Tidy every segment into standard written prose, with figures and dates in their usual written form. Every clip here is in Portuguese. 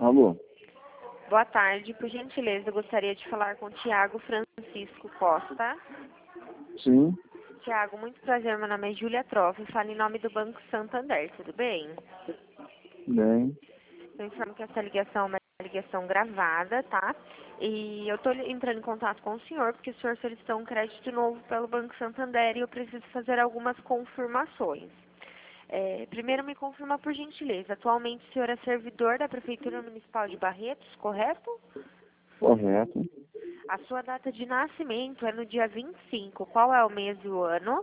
Alô? Boa tarde, por gentileza, eu gostaria de falar com o Tiago Francisco Costa. Sim, Tiago, muito prazer, meu nome é Júlia Trofe, falo em nome do Banco Santander, tudo bem? bem. Eu informo que essa ligação é uma ligação gravada, tá? E eu estou entrando em contato com o senhor, porque o senhor solicitou um crédito novo pelo Banco Santander e eu preciso fazer algumas confirmações. Primeiro, me confirma por gentileza, atualmente o senhor é servidor da Prefeitura Municipal de Barretos, correto? Correto. A sua data de nascimento é no dia 25. Qual é o mês e o ano?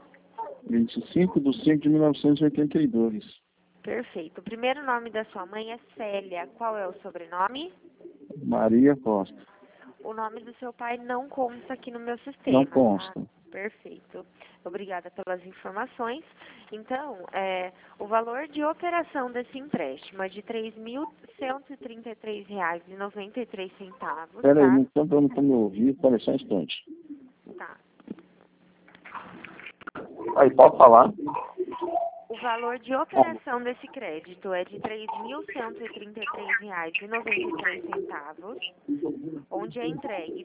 25/5/1982. Perfeito. O primeiro nome da sua mãe é Célia. Qual é o sobrenome? Maria Costa. O nome do seu pai não consta aqui no meu sistema. Não consta. Tá? Perfeito. Obrigada pelas informações. Então, o valor de operação desse empréstimo é de R$ 3.133,93. Peraí, Tá? não estou me ouvindo, peraí só um instante. Tá. Aí, pode falar? O valor de operação desse crédito é de R$ 3.133,93, onde é entregue R$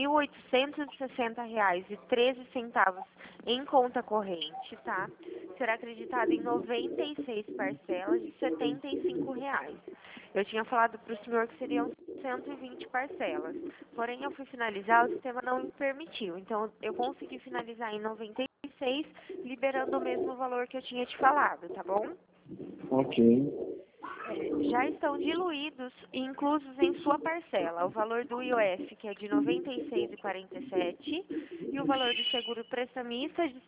2.860,13 em conta corrente, tá? Será acreditado em 96 parcelas de R$ 75. Eu tinha falado para o senhor que seriam 120 parcelas, porém eu fui finalizar, o sistema não me permitiu, então eu consegui finalizar em 96, liberando o mesmo valor que eu tinha te falado, tá bom? Ok. Já estão diluídos e inclusos em sua parcela o valor do IOF, que é de R$ 96,47, e o valor do seguro prestamista de R$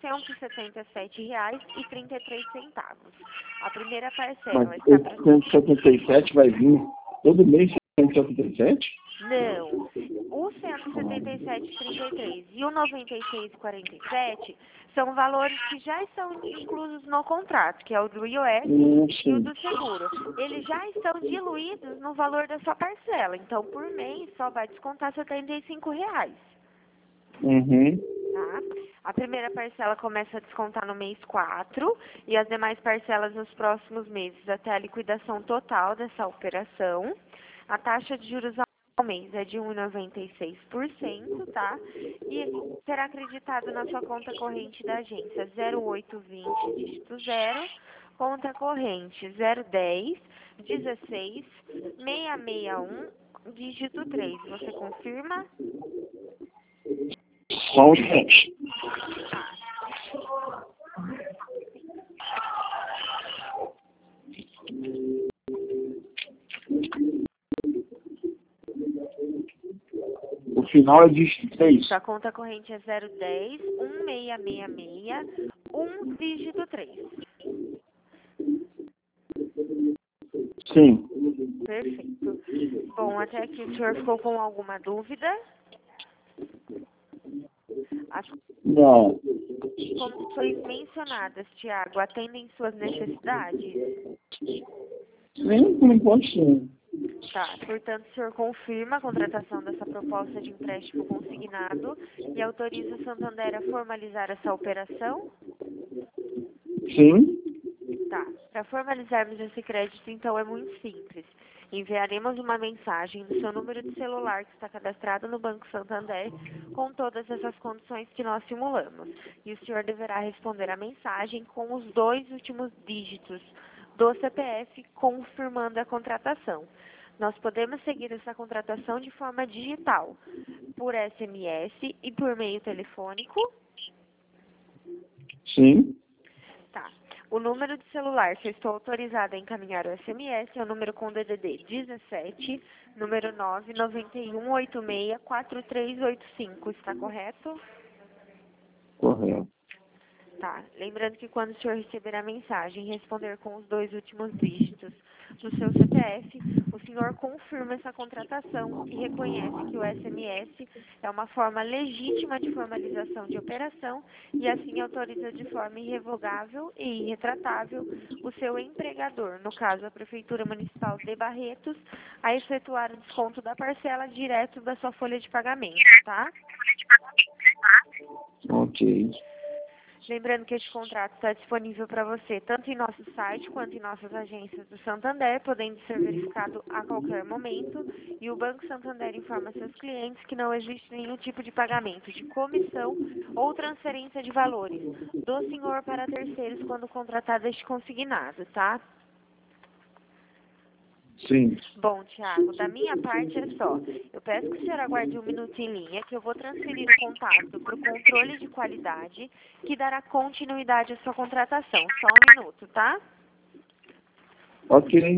177,33. A primeira Mas parcela está para... 177 vai vir todo mês 177? Não. O 177,33 e o 96,47 são valores que já estão inclusos no contrato, que é o do IOF e o Sim. do seguro. Eles já estão diluídos no valor da sua parcela. Então, por mês, só vai descontar R$ 75. Uhum. Tá? A primeira parcela começa a descontar no mês 4 e as demais parcelas nos próximos meses, até a liquidação total dessa operação. A taxa de juros ao mês é de 1,96%, tá? E será acreditado na sua conta corrente da agência 0820, dígito 0, conta corrente 010 16 661, dígito 3. Você confirma? Só um instante. O final é de 3. Sua conta corrente é 010 1666 dígito 3. Sim. Perfeito. Bom, até aqui o senhor ficou com alguma dúvida? As Não. condições mencionadas, Tiago, atendem suas necessidades? Sim, por enquanto sim. Tá, portanto, o senhor confirma a contratação dessa proposta de empréstimo consignado e autoriza o Santander a formalizar essa operação? Sim. Tá, para formalizarmos esse crédito, então, é muito simples. Enviaremos uma mensagem no seu número de celular que está cadastrado no Banco Santander com todas essas condições que nós simulamos. E o senhor deverá responder a mensagem com os 2 últimos dígitos do CPF confirmando a contratação. Nós podemos seguir essa contratação de forma digital, por SMS e por meio telefônico. Sim. Tá. O número de celular que eu estou autorizada a encaminhar o SMS é o número com DDD 17, número 991864385. Está correto? Correto. Tá. Lembrando que quando o senhor receber a mensagem e responder com os 2 últimos dígitos do seu CPF, o senhor confirma essa contratação e reconhece que o SMS é uma forma legítima de formalização de operação e assim autoriza de forma irrevogável e irretratável o seu empregador, no caso a Prefeitura Municipal de Barretos, a efetuar o desconto da parcela direto da sua folha de pagamento, tá? Ok. Lembrando que este contrato está disponível para você tanto em nosso site quanto em nossas agências do Santander, podendo ser verificado a qualquer momento. E o Banco Santander informa seus clientes que não existe nenhum tipo de pagamento de comissão ou transferência de valores do senhor para terceiros quando contratado este consignado, tá? Sim. Bom, Tiago, da minha parte é só. Eu peço que o senhor aguarde um minuto em linha, que eu vou transferir o contato para o controle de qualidade, que dará continuidade à sua contratação. Só um minuto, tá? Ok.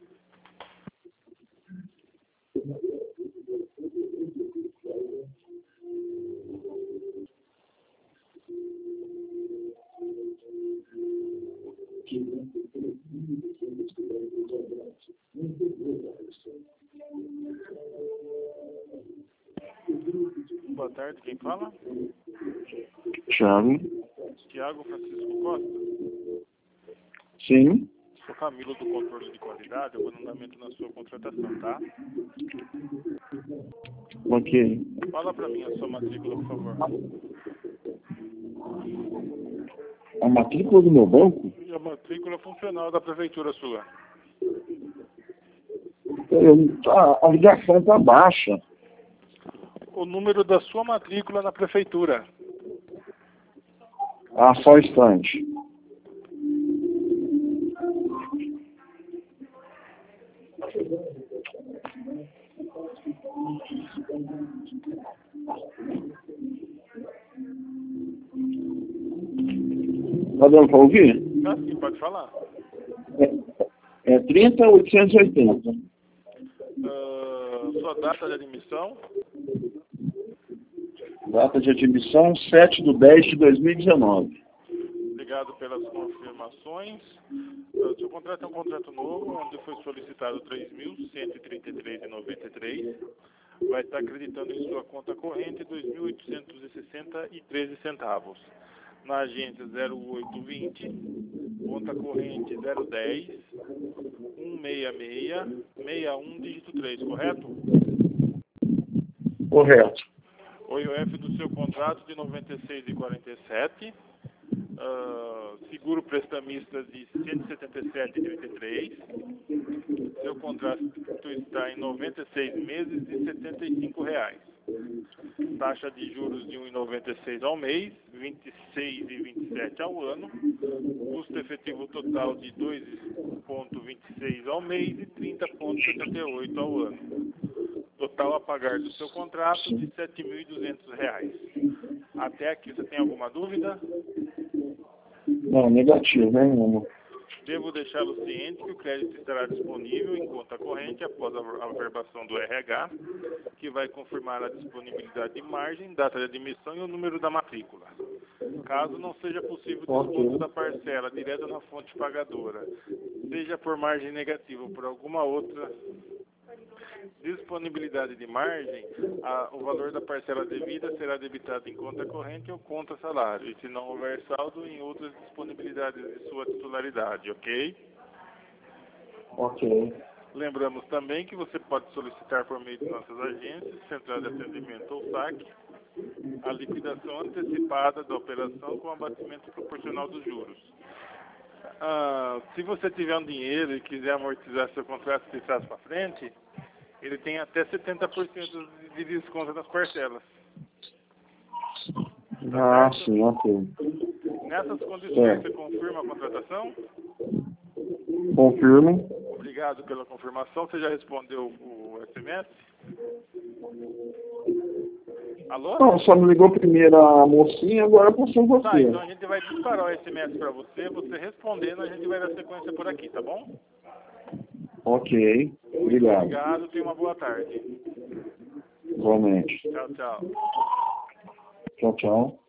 Boa tarde, quem fala? Thiago. Tiago Francisco Costa. Sim. Sou Camilo do controle de qualidade, eu vou no andamento na sua contratação, tá? Ok. Fala pra mim a sua matrícula, por favor. A matrícula do meu banco? E a matrícula funcional da prefeitura sua. A ligação está baixa. O número da sua matrícula na prefeitura. Ah, só um instante. Tá dando para ouvir? Tá sim, pode falar. É 30.880. Sua data de admissão, Data de admissão 7/10/2019. obrigado pelas confirmações. Seu contrato é um contrato novo, onde foi solicitado R$ 3.133,93. Vai estar acreditando em sua conta corrente R$ 2.860,13. Na agência 0820, conta corrente 010 166 61 dígito 3, correto? Correto. O IOF do seu contrato de 96,47. Seguro prestamista de 177,33. Seu contrato está em 96 meses e R$ 75. Taxa de juros de 1,96 ao mês, 26,27 ao ano. Custo efetivo total de 2,26 ao mês e 30,78 ao ano. Total a pagar do seu contrato de R$ 7.200. Até aqui, você tem alguma dúvida? Não, negativo, nenhuma. Devo deixá-lo ciente que o crédito estará disponível em conta corrente após a averbação do RH, que vai confirmar a disponibilidade de margem, data de admissão e o número da matrícula. Caso não seja possível o desconto da parcela direta na fonte pagadora, seja por margem negativa ou por alguma outra disponibilidade de margem, o valor da parcela devida será debitado em conta corrente ou conta salário, e se não houver saldo, em outras disponibilidades de sua titularidade, ok? Ok. Lembramos também que você pode solicitar por meio de nossas agências, central de atendimento ou SAC, a liquidação antecipada da operação com abatimento proporcional dos juros. Se você tiver um dinheiro e quiser amortizar seu contrato de trás para frente, ele tem até 70% de desconto nas parcelas. Ah, sim, ok. Nessas condições, você confirma a contratação? Confirmo. Obrigado pela confirmação. Você já respondeu o SMS? Alô? Não, só me ligou primeiro a mocinha, agora passou você. Tá, então a gente vai disparar o SMS para você. Você respondendo, a gente vai dar sequência por aqui, tá bom? Ok. Obrigado. Obrigado, tenha uma boa tarde. Igualmente. Tchau, tchau. Tchau, tchau.